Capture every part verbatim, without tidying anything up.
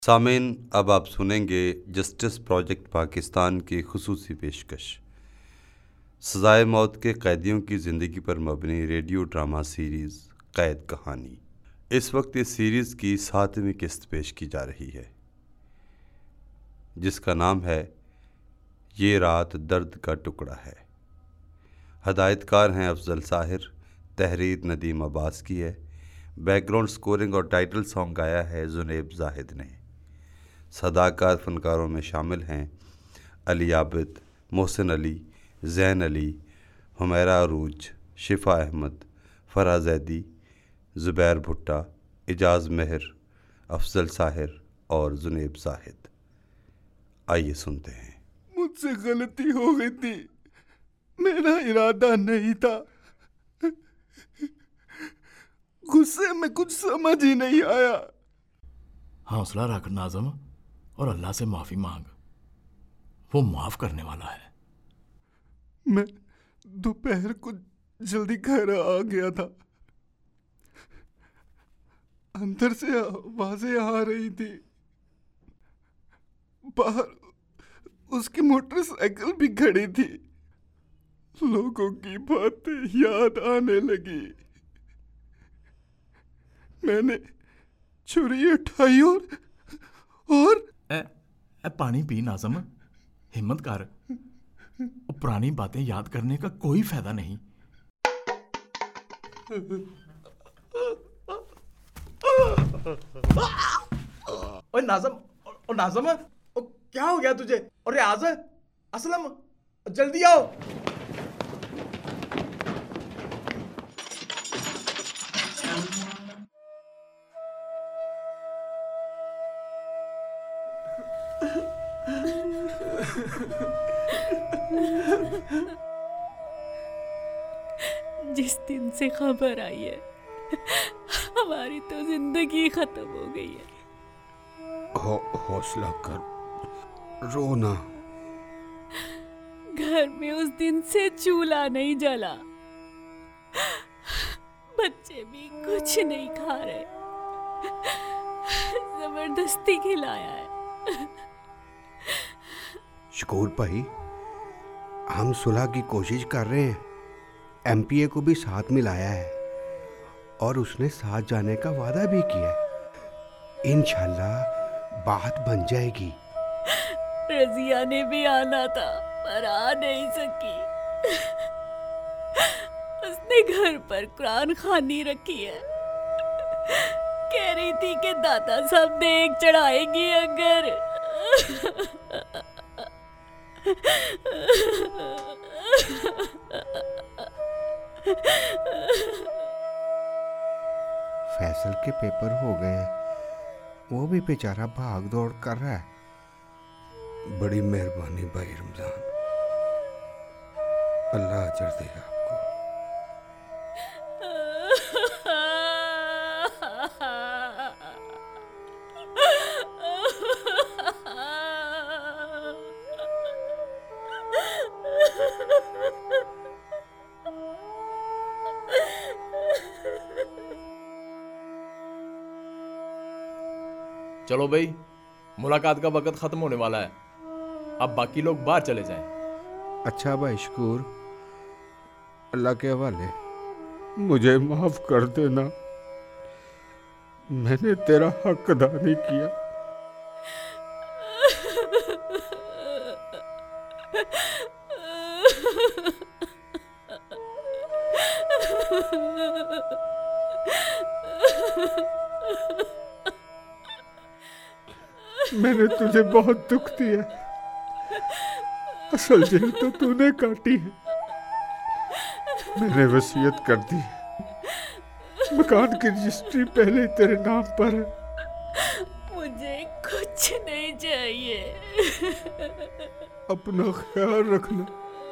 सामीन, अब आप सुनेंगे जस्टिस प्रोजेक्ट पाकिस्तान की खुसूसी पेशकश। सजाए मौत के कैदियों की ज़िंदगी पर मबनी रेडियो ड्रामा सीरीज़ कैद कहानी। इस वक्त इस सीरीज़ की सातवीं किस्त पेश की जा रही है, जिसका नाम है ये रात दर्द का टुकड़ा है। हदायतकार हैं अफजल साहिर, तहरीर नदीम अब्बास की है। बैकग्राउंड स्कोरिंग और टाइटल सॉन्ग गाया है जुनैब जाहिद ने। सदाकार फनकारों में शामिल हैं अली आबिद, मोहसिन अली, ज़ैन अली, हुमैरा अरूज, शिफा अहमद, फराह जैदी, ज़ुबैर भुट्टा, इजाज़ मेहर, अफजल साहिर और जुनैब जाहिद। आइए सुनते हैं। मुझसे गलती हो गई थी, मेरा इरादा नहीं था। गुस्से में कुछ समझ ही नहीं आया। हौसला रख नाज़म और अल्लाह से माफी मांग, वो माफ करने वाला है। मैं दोपहर को जल्दी घर आ गया था। अंदर से आवाजें आ रही थी, बाहर उसकी मोटरसाइकिल भी खड़ी थी। लोगों की बातें याद आने लगी। मैंने छुरी उठाई और और ए, ए, पानी पी नाज़म, हिम्मत कर। पुरानी बातें याद करने का कोई फायदा नहीं। ओए नाज़म, ओ नाज़म, ओ क्या हो गया तुझे? और रियाज, असलम, जल्दी आओ। जिस दिन से खबर आई है, हमारी तो जिंदगी खत्म हो गई है। हो, हौसला कर, रो ना। घर में उस दिन से चूल्हा नहीं जला, बच्चे भी कुछ नहीं खा रहे, जबरदस्ती खिलाया है। शकूर भाई, हम सुलह की कोशिश कर रहे हैं। एमपीए को भी साथ मिलाया है और उसने साथ जाने का वादा भी किया है। इंशाल्लाह बात बन जाएगी। रजिया ने भी आना था पर आ नहीं सकी। उसने घर पर कुरान खानी रखी है। कह रही थी कि दादा साहब देख चढ़ाएगी अगर। फैसल के पेपर हो गए हैं, वो भी बेचारा भाग दौड़ कर रहा है। बड़ी मेहरबानी भाई रमजान, अल्लाह अजर दे आपको। चलो भाई, मुलाकात का वक्त खत्म होने वाला है। अब बाकी लोग बाहर चले जाएं। अच्छा भाई शकूर, अल्लाह के हवाले। मुझे माफ कर देना, मैंने तेरा हक अदा नहीं किया। मैंने तुझे बहुत दुख दिया, असल जेल तो तूने काटी है। मैंने वसीयत कर दी, मकान की रजिस्ट्री पहले तेरे नाम पर है। मुझे कुछ नहीं चाहिए। अपना ख्याल रखना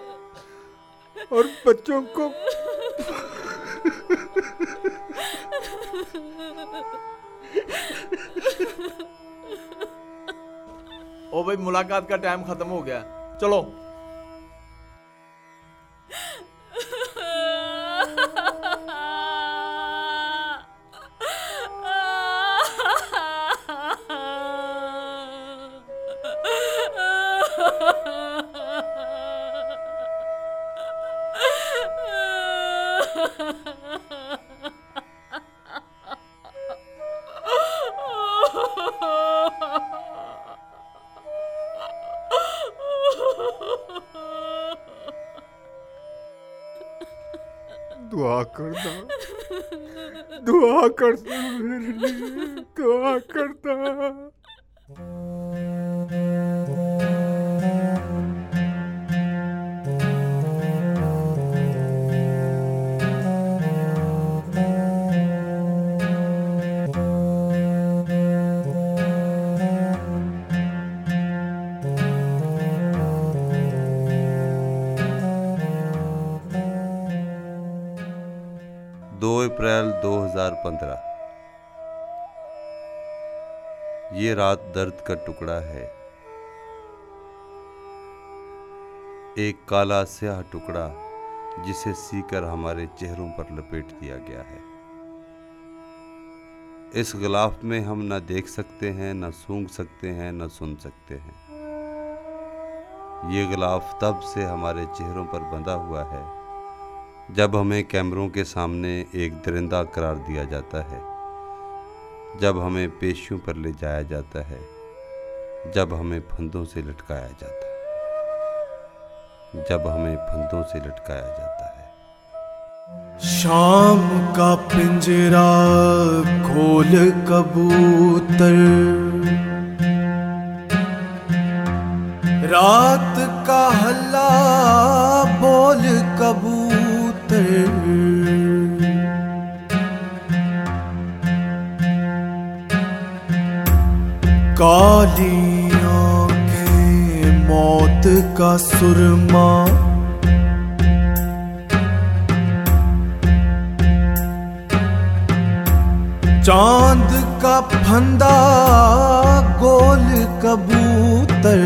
और बच्चों को। ओ भाई, मुलाकात का टाइम खत्म हो गया, चलो। दुआ करता, दुआ करता मेरे लिए, दुआ करता। दो अप्रैल दो हज़ार पंद्रह। ये रात दर्द का टुकड़ा है, एक काला स्याह टुकड़ा जिसे सीकर हमारे चेहरों पर लपेट दिया गया है। इस गिलाफ में हम न देख सकते हैं, न सूंघ सकते हैं, न सुन सकते हैं। ये गिलाफ तब से हमारे चेहरों पर बंधा हुआ है जब हमें कैमरों के सामने एक दरिंदा करार दिया जाता है, जब हमें पेशियों पर ले जाया जाता है, जब हमें फंदों से लटकाया जाता है, जब हमें फंदों से लटकाया जाता है। शाम का पिंजरा खोल कबूतर, रात का हल्ला बोल कबूतर, काली आंखें मौत का सुरमा, चांद का फंदा गोल कबूतर।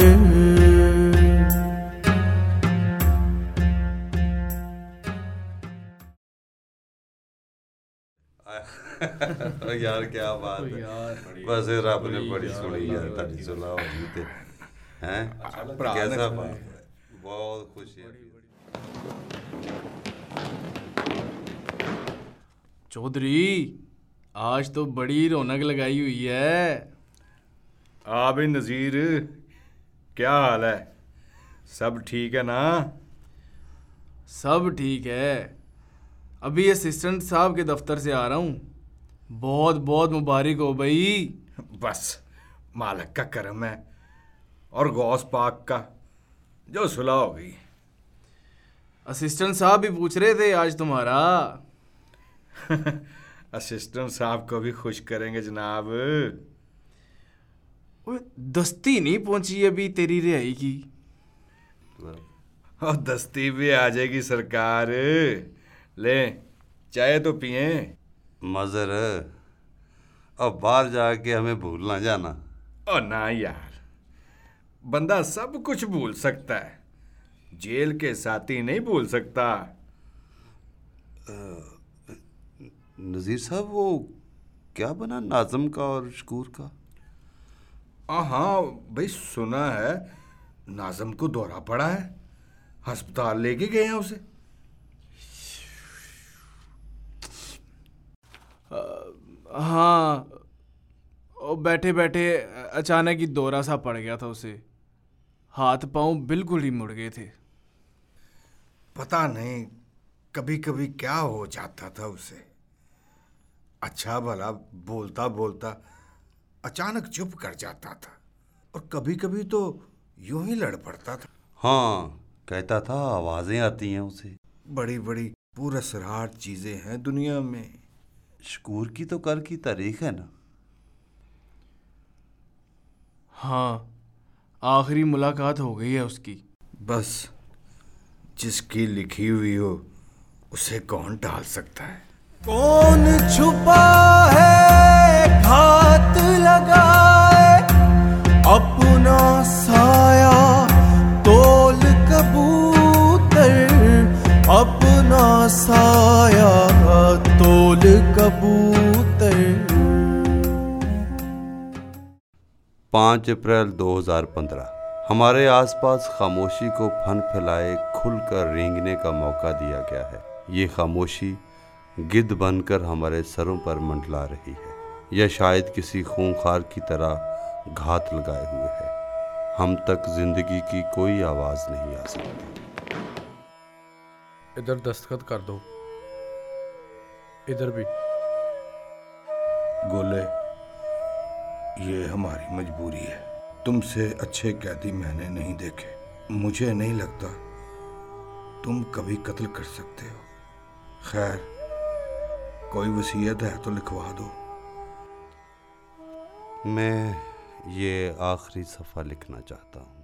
यार क्या बात है यार, बस रब ने बड़ी सुनी यार, ताड़ी सुला हो गई थे हैं। कैसा बात है, बहुत खुशी है। चौधरी आज तो बड़ी रौनक लगाई हुई है। आ भी नज़ीर, क्या हाल है? सब ठीक है ना? सब ठीक है। अभी असिस्टेंट साहब के दफ्तर से आ रहा हूँ। बहुत बहुत मुबारक हो भाई। बस मालिक का करम है और गौस पाक का जो सुलह हो गई। असिस्टेंट साहब भी पूछ रहे थे आज तुम्हारा। असिस्टेंट साहब को भी खुश करेंगे जनाब। ओए, दस्ती नहीं पहुंची अभी तेरी रिहाई की। और दस्ती भी आ जाएगी सरकार। ले चाय तो पिए। मजर अब बाहर जाके हमें भूल ना जाना। ओ ना यार, बंदा सब कुछ भूल सकता है, जेल के साथी नहीं भूल सकता। नज़ीर साहब वो क्या बना नाज़म का और शकूर का? हाँ भाई, सुना है नाज़म को दौरा पड़ा है, अस्पताल लेके गए हैं उसे। हाँ, और बैठे बैठे अचानक ही दौरा सा पड़ गया था उसे। हाथ पांव बिल्कुल ही मुड़ गए थे। पता नहीं कभी कभी क्या हो जाता था उसे। अच्छा भला बोलता बोलता अचानक चुप कर जाता था, और कभी कभी तो यूं ही लड़ पड़ता था। हाँ, कहता था आवाज़ें आती हैं उसे। बड़ी बड़ी पुरअसरार चीज़ें हैं दुनिया में। शकूर की तो कल की तारीख है ना? हाँ, आखिरी मुलाकात हो गई है उसकी। बस जिसकी लिखी हुई हो उसे कौन टाल सकता है? कौन छुपा है घात लगाए, अपना साया तोल कबूतर, अपना साया तोल कबूतर। पाँच अप्रैल दो हज़ार पंद्रह। हमारे आसपास खामोशी को फन फैलाए खुलकर रेंगने का मौका दिया गया है। ये खामोशी गिद्ध बनकर हमारे सरों पर मंडला रही है, या शायद किसी खूंखार की तरह घात लगाए हुए है। हम तक जिंदगी की कोई आवाज़ नहीं आ सकती। इधर दस्तखत कर दो। इधर भी। गोले, ये हमारी मजबूरी है। तुमसे अच्छे कैदी मैंने नहीं देखे। मुझे नहीं लगता तुम कभी कत्ल कर सकते हो। खैर, कोई वसीयत है तो लिखवा दो। मैं ये आखिरी सफ़ा लिखना चाहता हूँ।